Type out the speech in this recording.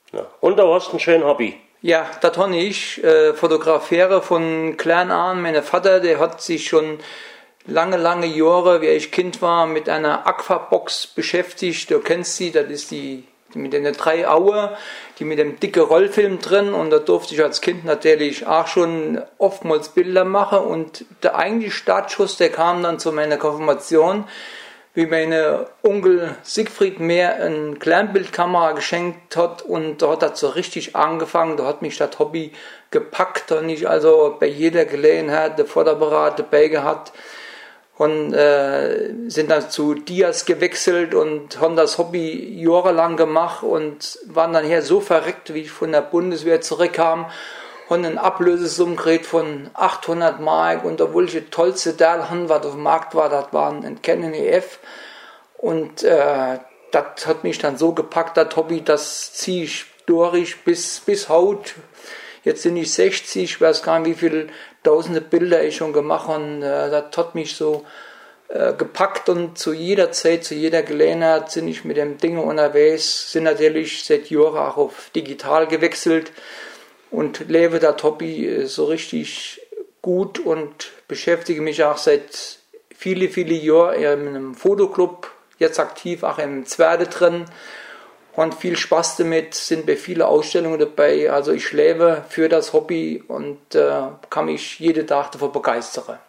Ja. Und du hast ein schönes Hobby. Ja, das habe ich. Fotografiere von klein an. Mein Vater, der hat sich schon lange Jahre, wie ich Kind war, mit einer Aquabox beschäftigt. Du kennst sie, das ist die mit den 3 Augen, die mit dem dicken Rollfilm drin, und da durfte ich als Kind natürlich auch schon oftmals Bilder machen, und der eigentliche Startschuss, der kam dann zu meiner Konfirmation, wie meine Onkel Siegfried mir eine Kleinbildkamera geschenkt hat, und da hat das so richtig angefangen, da hat mich das Hobby gepackt, und ich also bei jeder Gelegenheit den Fotoapparat dabei gehabt. Und sind dann zu Dias gewechselt und haben das Hobby jahrelang gemacht und waren dann hier so verreckt, wie ich von der Bundeswehr zurückkam, und eine Ablösesumme gekriegt von 800 Mark, und obwohl ich das tollste Teil hatte, was auf dem Markt war, das war ein Canon EF, und das hat mich dann so gepackt, das Hobby, das ziehe ich durch bis heute. Jetzt sind ich 60, ich weiß gar nicht, wie viele tausende Bilder ich schon gemacht habe, und das hat mich so gepackt, und zu jeder Zeit, zu jeder Gelegenheit sind ich mit dem Ding unterwegs, sind natürlich seit Jahren auch auf digital gewechselt und lebe das Hobby so richtig gut und beschäftige mich auch seit viele Jahren in einem Fotoclub, jetzt aktiv auch im Zwerde drin. Und viel Spaß damit, sind bei vielen Ausstellungen dabei. Also ich lebe für das Hobby und kann mich jeden Tag davon begeistern.